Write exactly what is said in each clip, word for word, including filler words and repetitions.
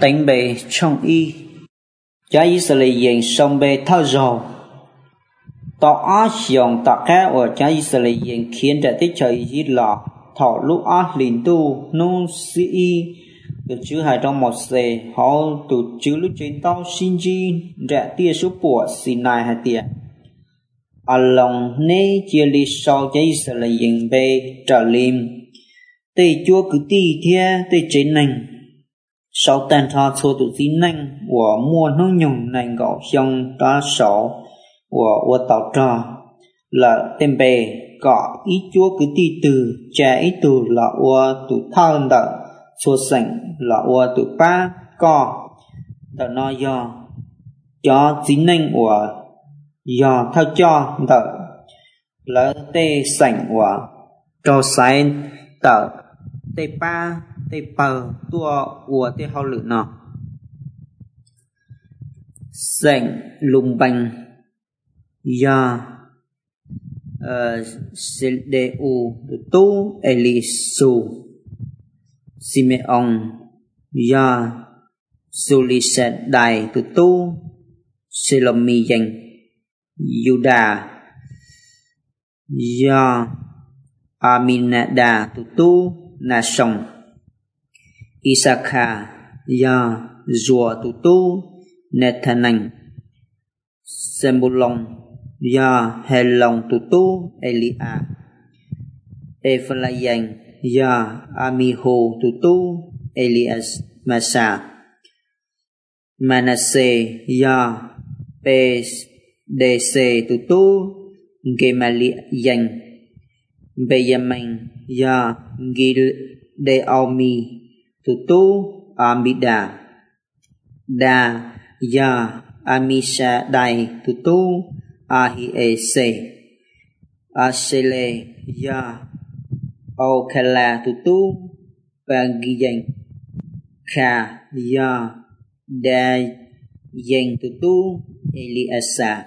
đánh bề trong y giá Israel song bề thao dầu tỏ á xiong tỏ cá ở giá Israel khiến để tích trời ít lọ thọ lúc á liền tu nông sĩ y được chữ hai trong một xe họ tụ chữ lúc trên tao xin chi rẻ tia số của xin này hai tiền à lòng nê chia đi sau giá Israel bề trở lim tê chúa cứ tì thia tê chế nành sau tàn thọ số tụ dĩ nành của mua nó nhung nành gạo xong ta sáu của của tàu trò là tên bề có ý chúa cứ tì từ cha ý từ là của tụ thao đợi số sảnh là của tụ ba có đợi nói do cho dĩ nành của do thao cho đợi là tê sảnh của cho sai đợi tê ba tê bờ tua của tê hao lự nọ sảnh lùng bành ya de u tu elisu simeon ya suliset dai tu tu selomi yang yuda ya aminada tu tu na song Isaka ya Zua tu tu Nethanan Sembulong ya Helong tu tu Elia Ephraim ya Amihu tu tu Elias Masa Manasseh ya Pedese tu tu Gemalian Benjamin ya Gideomi tu tu Amida Da ya Amishadai tu tu Ahiese Asele ya Okala tu tu Bagiyan Ka ya Dayan tu tu Eliasa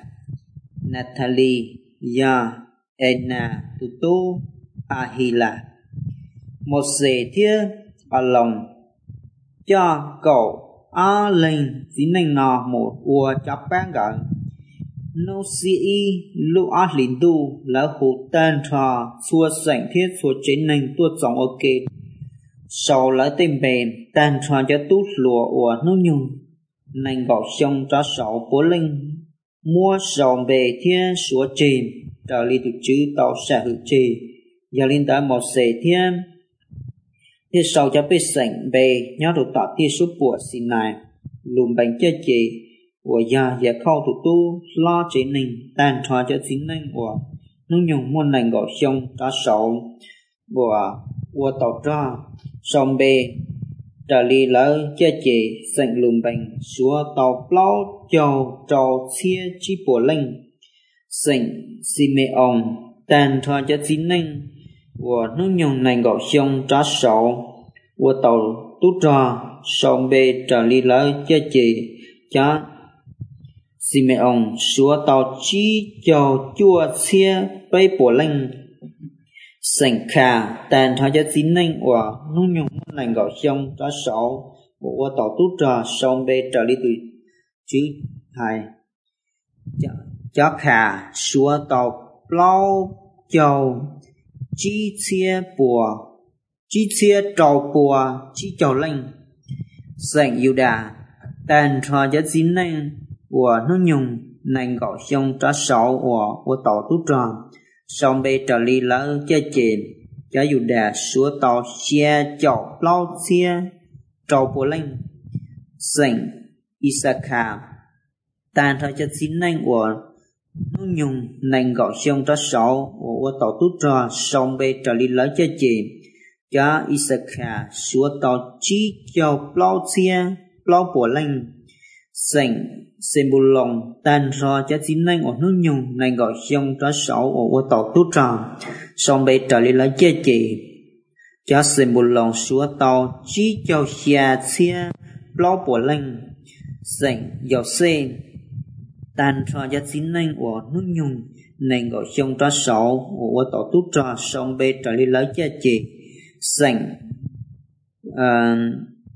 Natali ya Ena tu tu Ahila một dễ thiết ở lòng cho cậu á linh dĩ nành nọ một ua chắp bán gần nô sĩ y lũ á linh tu là khu tên trò xua sảnh thiết xua chế nành tuột dòng ok sau lấy tên bền tên trò cho tút lùa ua nô nhung nành gọc xong cho sáu bố linh mua dòng bề thiết xua chìm trở lý tự chữ tàu xa hữu chì giờ linh tới một dễ thiết thế sau cho biết sảnh bề nhớ được tạo tia số của xin này lùm bánh chơi chị của gia giả khâu tụ tu lo chế nình tàn thoa cho chính nành của nó nhung muôn nành gọi xong ta sầu của của tàu ra xong bề trở lý lỡ chơi chị sảnh lùm bánh xua tàu plau châu trâu chia chi bùa linh sảnh Simeon tàn thoa cho chính nành của nó nhung nành gọi xong ta sầu của tàu tút ra xong bề trở lý lỡ chơi chị cho Simeon xua tàu chi cho chua chia bay bổ linh sảnh khả tàn thoa cho chính nành của nó nhung nành gọi xong ta sáu của tàu tút ra xong bề trở lý từ chữ hai cho khả xua tàu plau châu chi chia bùa chi chia trầu bùa chi trầu linh sảnh Yuda tàn thoa cho chính nành của nó nhung nành gọi xong trả sáu của của tàu tút ra xong bê trở lý lỡ chơi chìm cho Yuda xua tàu xe chậu lau xe trầu bùa linh sảnh Isaka tàn thoa cho chính nành của nó nhung nành gọi xong trả sáu của tàu tút ra xong bê trở lý lỡ chơi chìm cho Isaka xua tàu chi cho plau xe plau bùa linh sảnh Sembulong tan ra cho chính nành của nó nhung nành gọi xong trả sáu của tàu tút ra xong bê trở lý lỡ chơi chị cho Sembulong xua tàu chi cho xe xe plau bùa linh sảnh dầu xe tan ra cho chính nành của nó nhung nành gọi xong trả sáu của tàu tút ra xong bê trở lý lỡ chơi chị sảnh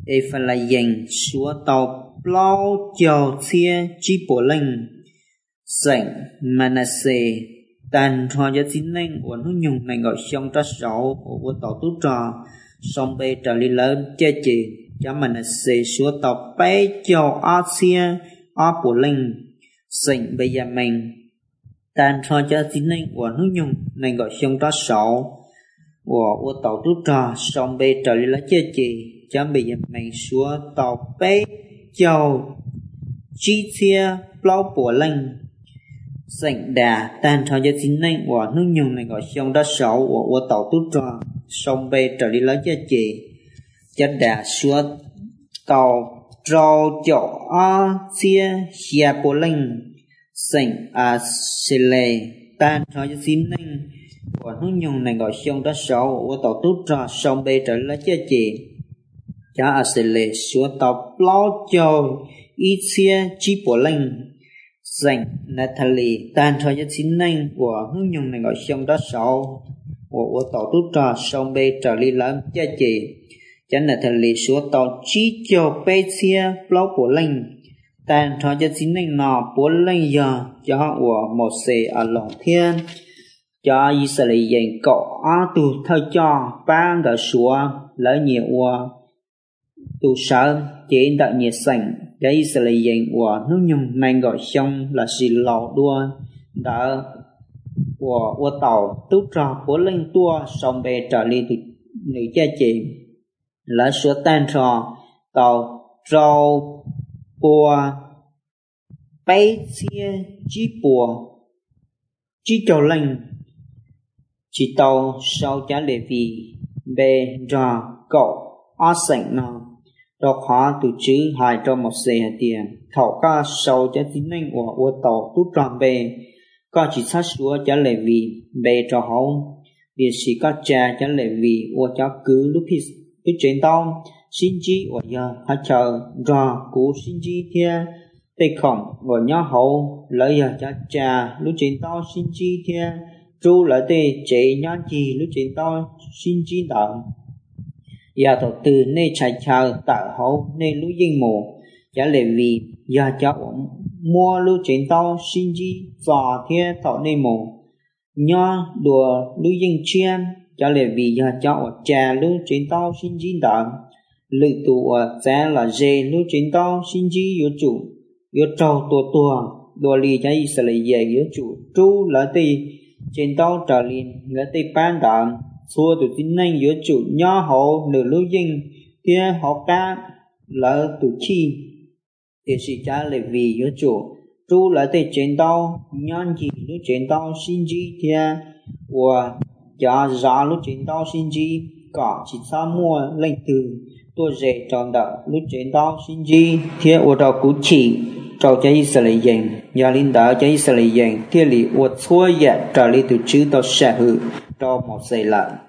e phần là dành xua tàu plau chào chia chi bộ linh sảnh Manasseh tàn thoa cho chính nên uốn hút nhung này gọi xong ra sáu của tàu tú trò xong bê trở đi lớn chơi chỉ cho Manasseh xua tàu bay chào Asia ở bộ linh sảnh bây giờ mình tàn thoa cho chính nên uốn hút nhung này gọi xong ra sáu của tàu tú trò xong bê trở đi lớn chơi chỉ cho bây giờ mình xua tàu bay chào chi chia plau bộ linh sảnh đà tan thọ cho chính nên của nước nhung này gọi xong đó sầu của tàu tú trò xong bê trở đi lấy cho chị chất đà xua tàu trâu chỗ a chia xia bộ linh sảnh a xê lê tan thọ cho chính nên của nước nhung này gọi xong đó sầu của tàu tú trò xong bê trở đi lấy cho chị cho a xê lê xua tàu plau châu y chia chi bộ linh sảnh Natalie tan thôi cho chính nên của hướng nhung này gọi xong đó sau của tàu tú trò xong bê trở đi lớn cho chị cho Natalie số tàu chi cho bê chia plau của linh tan thôi cho chính nên nọ của linh giờ cho của một xe ở lòng thiên cho Israel dành cọ á tu thời cho ba gỡ xua lỡ nhiều của tu sợ chỉ đợi nhiệt sảnh để Israel dành của nước nhung này gọi xong là sự lò đua đã của của tàu tú trò của linh tua xong về trở đi từ nữ cha chị là số tan trò tàu trâu bùa bay chia chi bùa chi trâu linh chỉ tàu sau trả lệ vì bề trò cậu ở sảnh nào đó khó từ chữ hai cho một xe tiền thảo ca sau cho chính nên của ô tàu tú tròn bề có chỉ sát xuống cho lệ vì bề cho hậu việc sĩ có cha cho lệ vì ô cho cứ lúc khi lúc trên tao xin chi ở giờ hãy chờ rồi cú xin chi thia tê khổng ở nhỏ hậu lợi giờ cho cha lúc trên tao xin chi thia tru lợi tê chế nhỏ chi lúc trên tao xin chi đợi giờ đầu tư nên chạy chờ tạo hậu nên lũ dinh mù trả lệ vì giờ cho mua lũ trên tao xin chi dò thế tạo nên mù nhớ đùa lũ dinh chiên trả lệ vì giờ cho trà lũ trên tao xin chi đợi lự tụ sẽ là dê lũ trên tao xin chi yếu chủ yếu trâu tua tua đùa lì cho Israel về yếu chủ tru lỡ tì trên tao trở liền lỡ tì ban đợn xua từ chính nên giữa chủ nhỏ hộ nửa lưu dinh kia họ ca lỡ từ chi thì sĩ trả lời vì giữa chủ tru lại từ trên tao nhân gì lúc trên tao xin chi kia và cho ra lúc trên tao xin chi có chỉ sao mua lên từ tôi dễ tròn đỡ lúc trên tao xin chi kia ở đâu cũng chỉ trâu cho Israel dành nhà linh đạo cho Israel dành kia lì ở xua dạy trở đi từ chữ tao sẽ hữu cho một giây lận